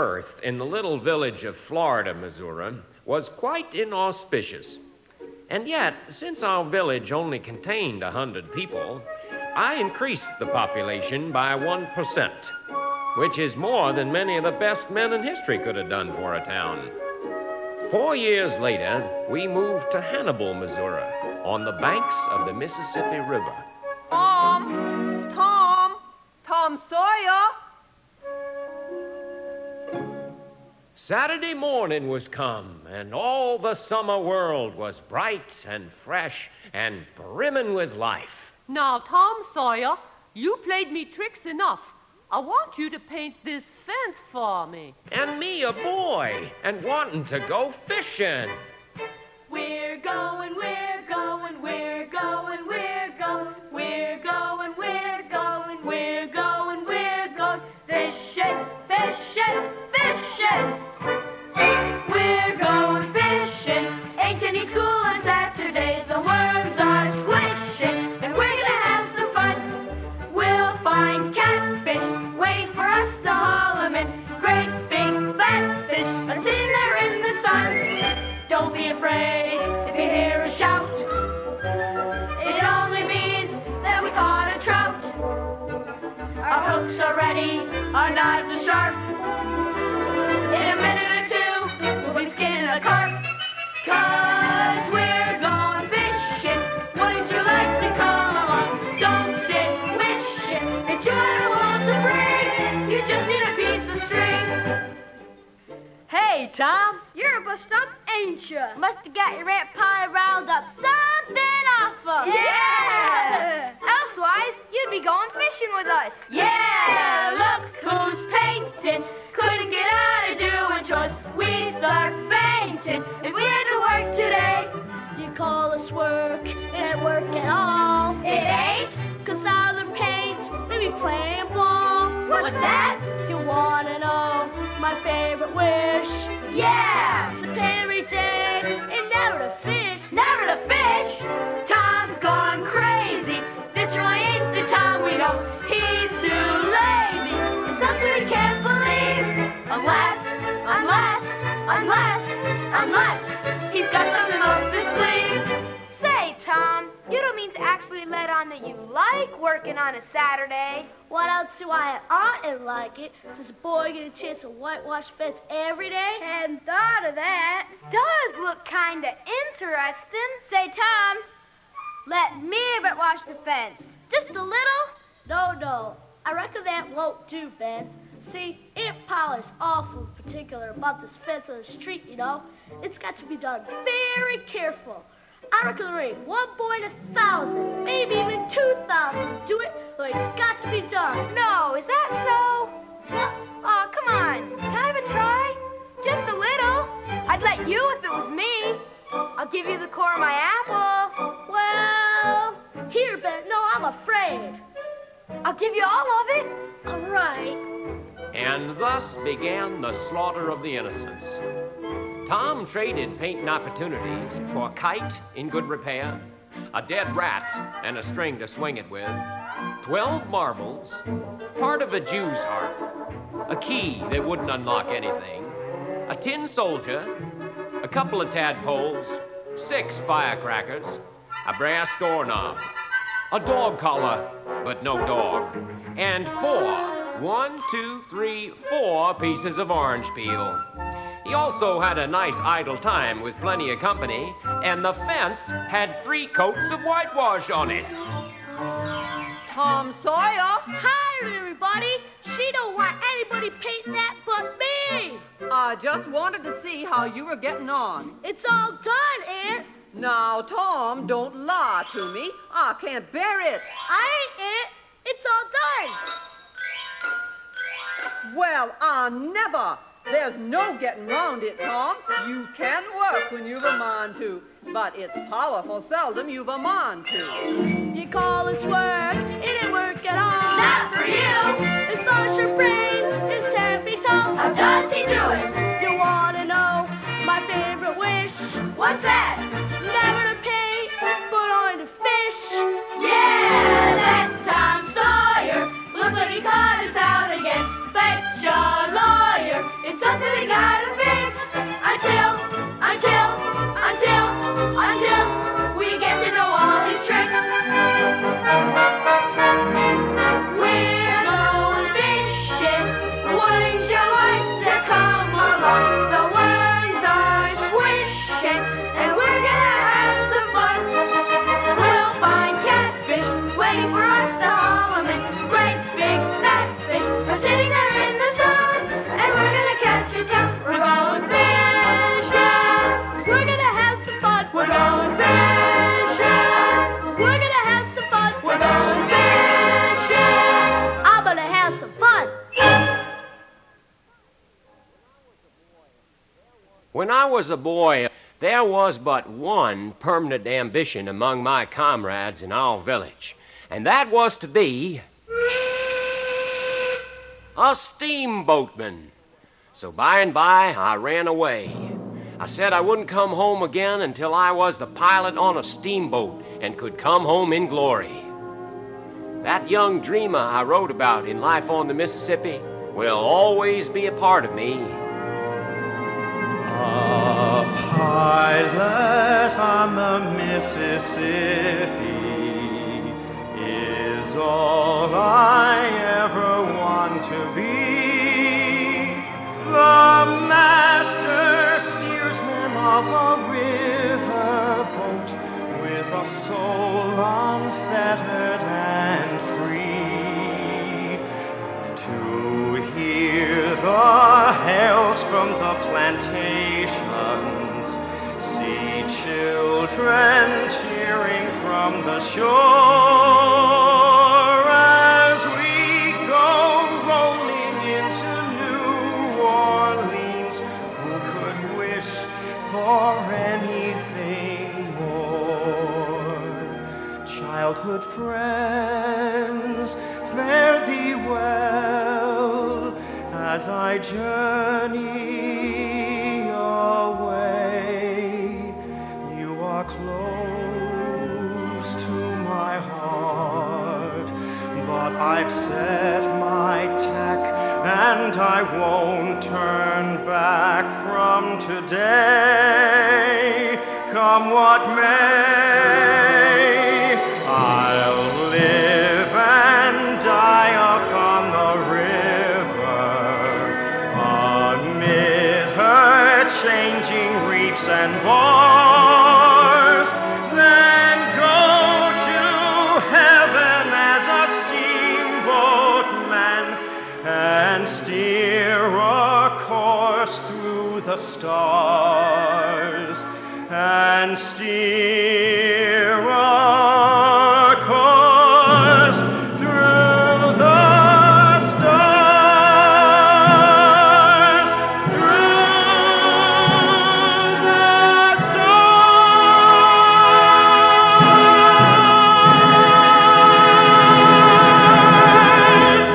birth in the little village of Florida, Missouri, was quite inauspicious. And yet, since our village only contained 100 people, I increased the population by 1%, which is more than many of the best men in history could have done for a town. 4 years later, we moved to Hannibal, Missouri, on the banks of the Mississippi River. Tom Sawyer! Saturday morning was come, and all the summer world was bright and fresh and brimming with life. Now, Tom Sawyer, you played me tricks enough. I want you to paint this fence for me. And me a boy, and wanting to go fishing. We're going, we're going, we're going, we're going, we're going, we're going, we're going, we're going, fishing, fishing, fishing. We're going fishing, ain't any school on Saturday, the worms are squishing, and we're gonna have some fun. We'll find catfish, wait for us to haul 'em in, great big flatfish, are sitting there in the sun. Don't be afraid if you hear a shout, it only means that we caught a trout. Our hooks are ready, our knives are sharp, in a minute or two, we'll be skinning a carp. 'Cause we're going fishing, wouldn't you like to come along? Don't sit wishing that you had a hold to bring, you just need a piece of string. Hey, Tom. You're a bust-up, ain't you? Must have got your Aunt Polly riled up something awful. Yeah! Elsewise, you'd be going fishing with us. Yeah, look who's painting. Couldn't get out of doing chores. We start fainting if we had to work today. You call us work, it ain't work at all. It ain't? 'Cause all the paint, they be playing ball. What's that? You wanna know my favorite wish? Yeah! To paint every day and never to fish. Never to fish? Tom's gone crazy. This really ain't the Tom we know. He's too lazy. It's something we can't believe. Unless he's got something up his sleeve. Say, Tom, you don't mean to actually let on that you like working on a Saturday. What else do I oughtn't like it? Does a boy get a chance to whitewash fence every day? Hadn't thought of that. Does look kinda interesting. Say, Tom, let me whitewash the fence. Just a little? No. I reckon that won't do, Ben. See, Aunt Polly's awful particular about this fence on the street, you know. It's got to be done very careful. I reckon there ain't one boy in 1,000, maybe even 2,000 do it, but it's got to be done. No, is that so? Oh, come on. Can I have a try? Just a little. I'd let you if it was me. I'll give you the core of my apple. Well, here, Ben. No, I'm afraid. I'll give you all of it. All right. And thus began the slaughter of the innocents. Tom traded painting opportunities for a kite in good repair, a dead rat and a string to swing it with, 12 marbles, part of a Jew's harp, a key that wouldn't unlock anything, a tin soldier, a couple of tadpoles, 6 firecrackers, a brass doorknob, a dog collar, but no dog, and 4 pieces of orange peel. He also had a nice idle time with plenty of company, and the fence had 3 coats of whitewash on it. Tom Sawyer. Hi, everybody. She don't want anybody painting that but me. I just wanted to see how you were getting on. It's all done, Aunt. Now, Tom, don't lie to me. I can't bear it. I ain't Aunt. It's all done. Well, I never. There's no getting round it, Tom. You can work when you've a mind to, but it's powerful seldom you've a mind to. You call this work, it ain't work at all. Not for you. As long as your brains is 10 feet tall. How does he do it? You wanna know my favorite wish? What's that? Never to paint, but only to fish. Yeah, that Tom Sawyer looks like he caught us out again. Fetch a lawyer. It's When I was a boy, there was but one permanent ambition among my comrades in our village, and that was to be a steamboatman. So by and by, I ran away. I said I wouldn't come home again until I was the pilot on a steamboat and could come home in glory. That young dreamer I wrote about in Life on the Mississippi will always be a part of me. A pilot on the Mississippi is all I ever want to be. The master steersman of a riverboat with a soul unfettered and free. To hear the hails from the plantations, see children cheering from the shore as we go rolling into New Orleans. Who could wish for anything more? Childhood friends, fare thee well as I journey away. You are close to my heart, but I've set my tack and I won't turn back from today. Come what may, I'll live and die upon the river, amid her changing reefs and bars, then go to heaven as a steamboatman and steer a course through the stars, and steer a course through the stars, through the stars.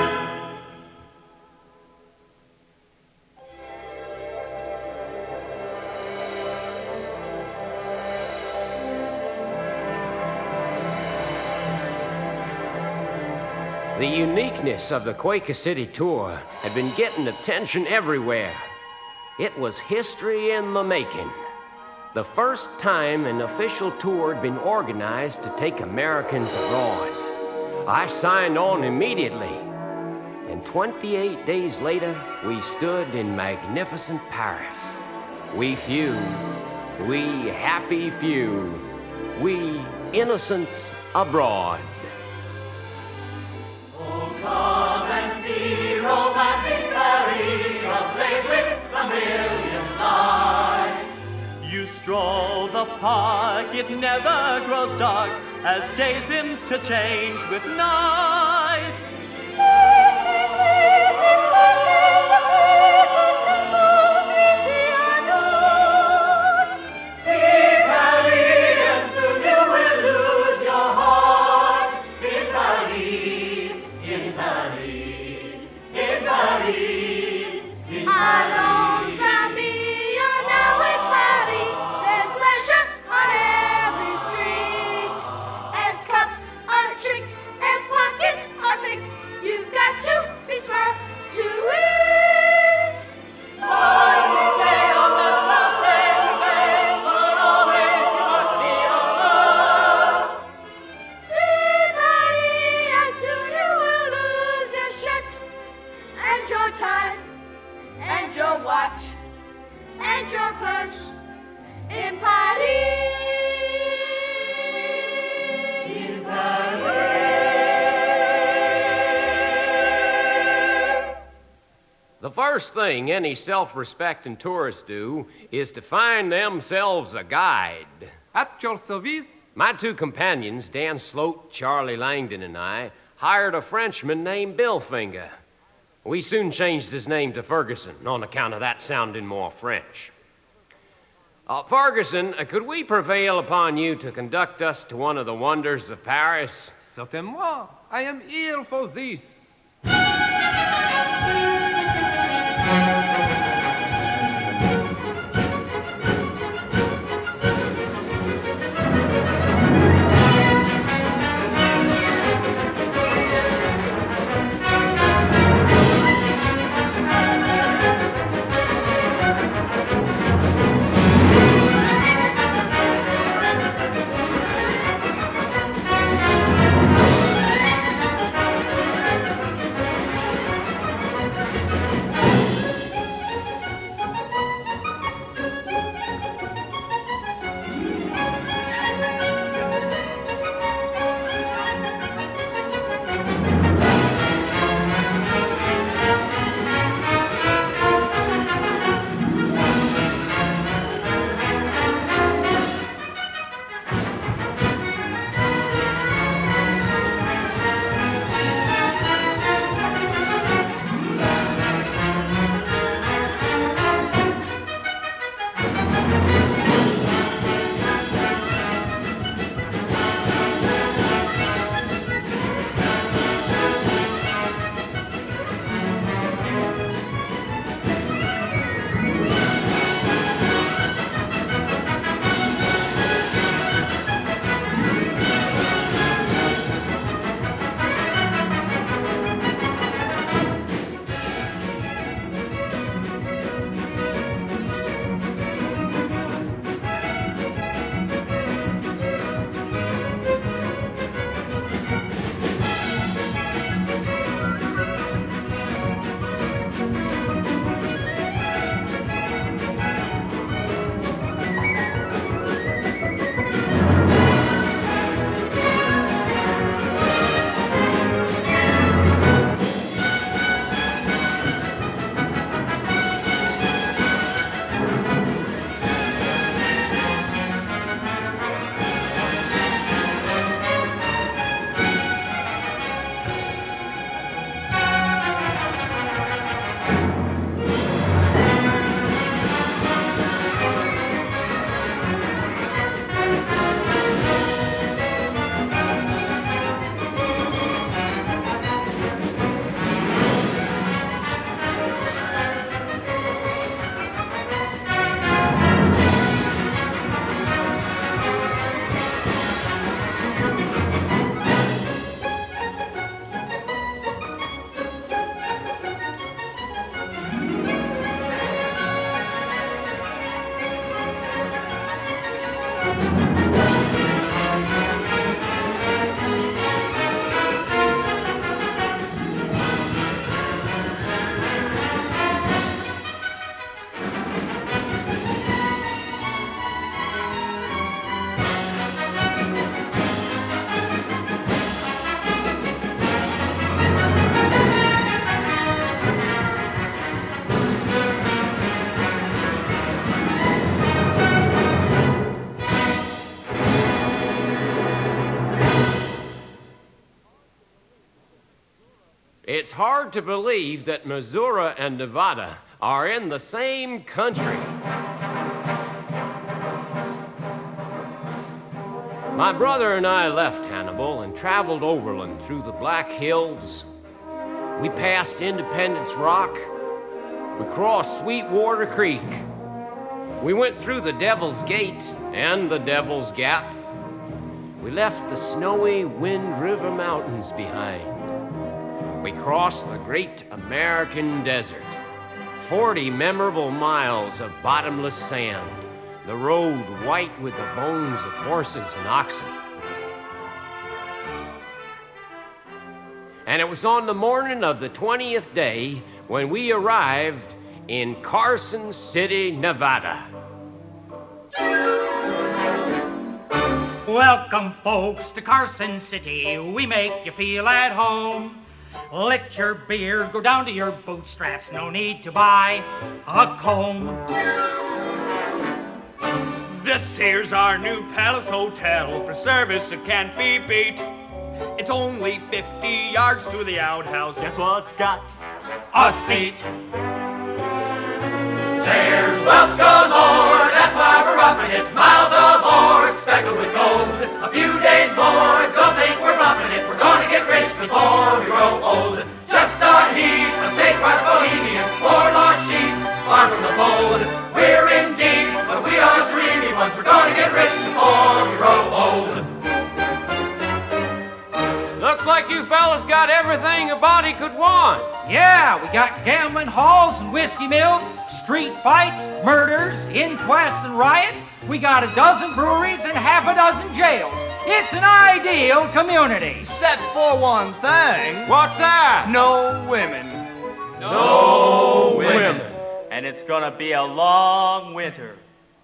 The uniqueness of the Quaker City tour had been getting attention everywhere. It was history in the making. The first time an official tour had been organized to take Americans abroad. I signed on immediately, and 28 days later, we stood in magnificent Paris. We few, we happy few, we innocents abroad. Come and see romantic Paris, ablaze with a million lights. You stroll the park, it never grows dark, as days interchange with nights. See Paris, and soon you will lose your heart in Paris, in Paris, in Paris, in Paris. Allons, amis, you're now in Paris. There's leisure on every street. As cups are tricked and pockets are picked, you've got to be smart to eat. Every day on the Champs-Élysées, but always you must be alert. See Paris, and soon you will lose your shirt and your tie and your watch and your purse in Paris. In The first thing any self-respecting tourists do is to find themselves a guide. At your service. My two companions, Dan Sloat, Charlie Langdon, and I, hired a Frenchman named Bill Finger. We soon changed his name to Ferguson on account of that sounding more French. Ferguson, could we prevail upon you to conduct us to one of the wonders of Paris? Certainement. I am here for this. It's hard to believe that Missouri and Nevada are in the same country. My brother and I left Hannibal and traveled overland through the Black Hills. We passed Independence Rock. We crossed Sweetwater Creek. We went through the Devil's Gate and the Devil's Gap. We left the snowy Wind River Mountains behind. We crossed the great American desert, 40 memorable miles of bottomless sand, the road white with the bones of horses and oxen. And it was on the morning of the 20th day when we arrived in Carson City, Nevada. Welcome, folks, to Carson City. We make you feel at home. Let your beard go down to your bootstraps. No need to buy a comb. This here's our new Palace Hotel. For service it can't be beat. It's only 50 yards to the outhouse. Guess what's got a seat? There's welcome, Lord. That's why we're roughing it. Miles of ore speckled with gold. A few days more, don't think we're bluffing it. We're gonna get rich before we grow old. Just a heap of state-crossed bohemians, poor lost sheep, far from the fold. We're in deep, but we are dreamy ones. We're gonna get rich before we grow old. Looks like you fellas got everything a body could want. Yeah, we got gambling halls and whiskey mills, street fights, murders, inquests and riots. We got a dozen breweries and half a dozen jails. It's an ideal community. Except for one thing. What's that? No women. No women. And it's gonna be a long winter.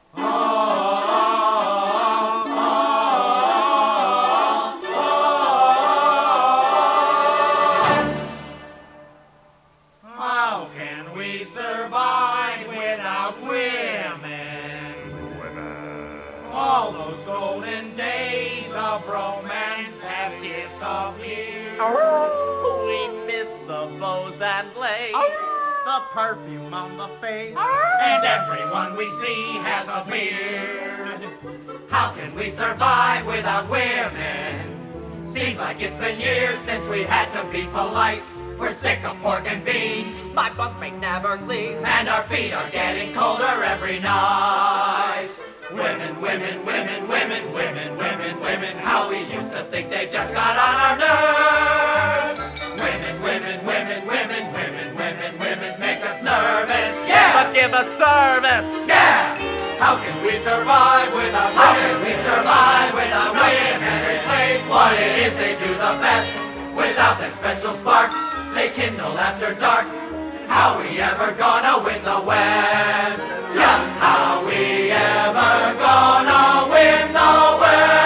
How can we survive without women? All those golden days of romance have disappeared. We miss the bows and blades. The perfume on the face. And everyone we see has a beard. How can we survive without women? Seems like it's been years since we had to be polite. We're sick of pork and beans. My bunkmate never cleans. And our feet are getting colder every night. Women, women, women, women, women, women, women. How we used to think they just got on our nerves. Women, women, women, women, women, women, women make us nervous. Yeah! But give us service. Yeah! How can we survive without women? How can we survive without women? And replace what it is they do the best. Without that special spark they kindle after dark. How we ever gonna win the West? Just how we ever gonna win the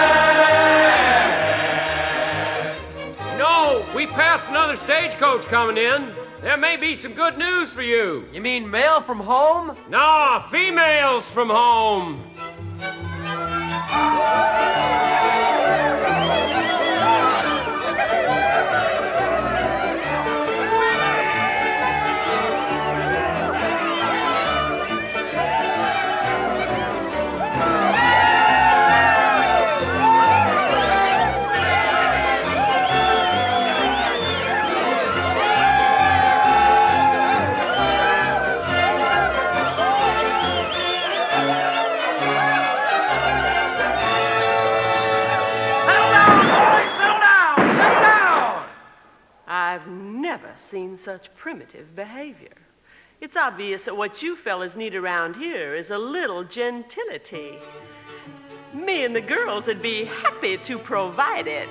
West? No, we passed another stagecoach coming in. There may be some good news for you. You mean mail from home? No, females from home. I've never seen such primitive behavior. It's obvious that what you fellas need around here is a little gentility. Me and the girls would be happy to provide it.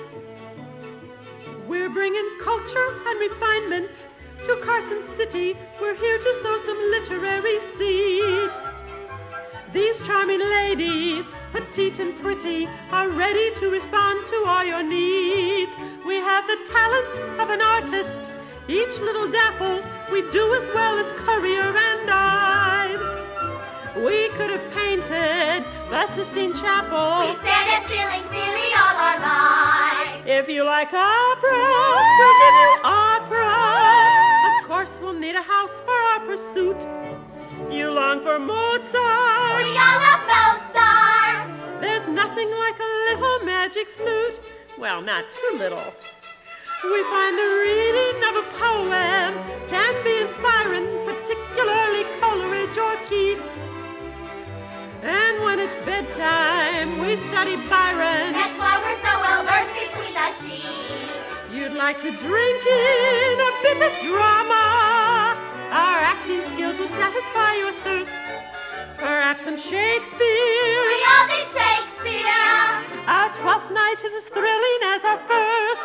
We're bringing culture and refinement to Carson City. We're here to sow some literary seeds. These charming ladies, petite and pretty, are ready to respond to all your needs. We have the talents of an artist. Each little dapple we do as well as Currier and Ives. We could have painted the Sistine Chapel. We stand at ceilings nearly all our lives. If you like opera, we'll give you opera. Of course, we'll need a house for our pursuit. You long for Mozart. We all love Mozart. There's nothing like a little magic flute. Well, not too little. We find the reading of a poem can be inspiring, particularly Coleridge or Keats. And when it's bedtime, we study Byron. That's why we're so well versed between the sheets. You'd like to drink in a bit of drama. Our acting skills will satisfy your thirst. Perhaps some Shakespeare. We all need Shakespeare. Our 12th night is as thrilling as our first.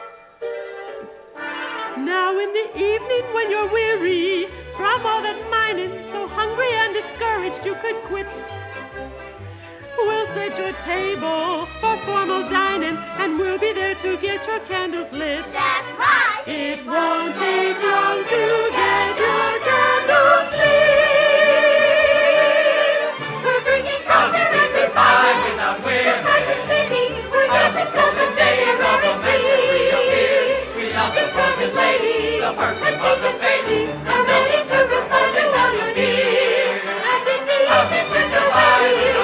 Now in the evening when you're weary from all that mining, so hungry and discouraged you could quit, we'll set your table for formal dining, and we'll be there to get your candles lit. That's right. It won't take long to get your candles lit. We're bringing culture and survive without women. Carson City, we're not just the days of romance reappear. We love the frozen lace, the perfume of the face, are ready to respond to all your needs. How can we survive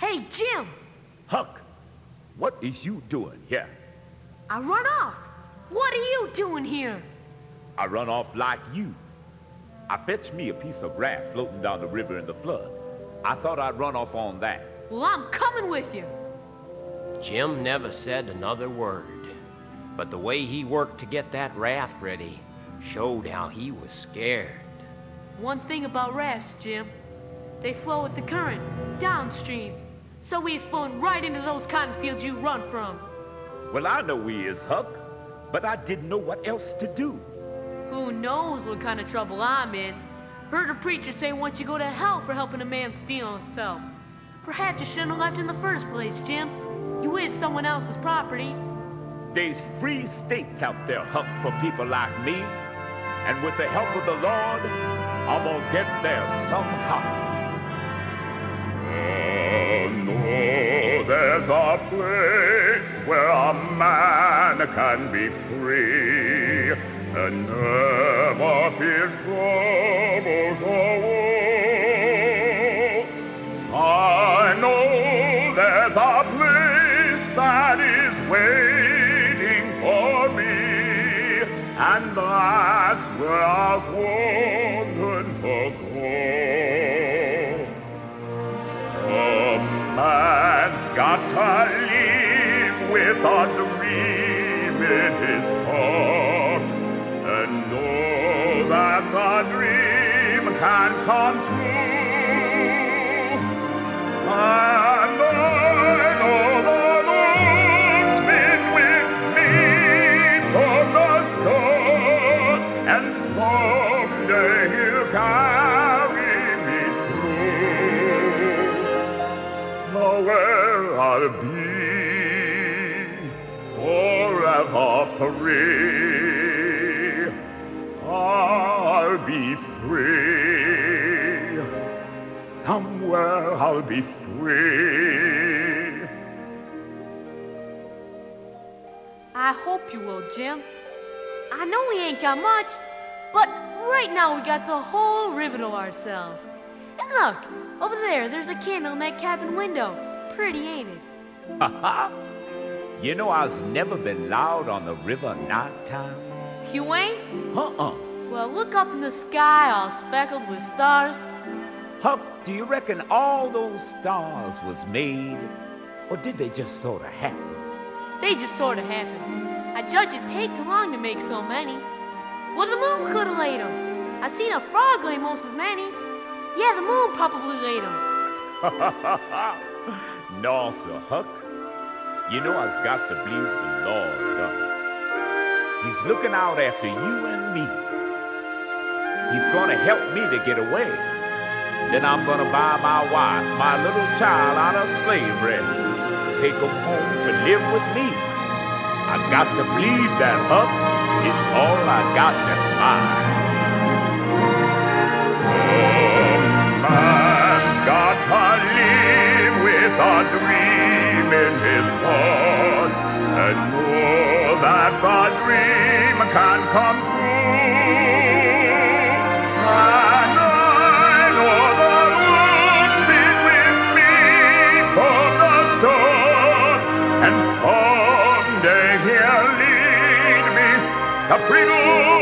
Hey, Jim. Huck, what is you doing here? I run off. What are you doing here? I run off like you. I fetched me a piece of raft floating down the river in the flood. I thought I'd run off on that. Well, I'm coming with you. Jim never said another word, but the way he worked to get that raft ready showed how he was scared. One thing about rafts, Jim, they flow with the current, downstream. So he's flowing right into those cotton fields you run from. Well, I know he is, Huck, but I didn't know what else to do. Who knows what kind of trouble I'm in? Heard a preacher say once you go to hell for helping a man steal himself. Perhaps you shouldn't have left in the first place, Jim. You is someone else's property. There's free states out there, Huck, for people like me. And with the help of the Lord, I'm gonna get there somehow. Oh, no, there's a place where a man can be free and never feel troubles or woe. I know there's a place that is waiting for me, and that's where I was wanting to go. A man's got to live with a dream in his heart, and know that the dream can come true. And I know the Lord's been with me from the start, and someday He'll carry me through. So where I'll be forever free, I'll be free. Somewhere I'll be free. I hope you will, Jim. I know we ain't got much, but right now we got the whole river to ourselves. And look, over there's a candle in that cabin window. Pretty, ain't it? Ha-ha! You know I've never been loud on the river night times. You ain't? Uh-uh. Well, look up in the sky all speckled with stars. Huck, do you reckon all those stars was made, or did they just sort of happen? They just sort of happened. I judge it'd take too long to make so many. Well, the moon could have laid them. I seen a frog lay most as many. Yeah, the moon probably laid them. No, sir, Huck. You know I've got to believe the Lord done it. He's looking out after you and me. He's going to help me to get away. Then I'm going to buy my wife, my little child out of slavery, take them home to live with me. I got to believe that, Huck. It's all I got that's mine. Oh, man's got to live with a dream in his heart, and know that the dream can come true. And I know the Lord's been with me from the start, and someday He'll lead me to freedom.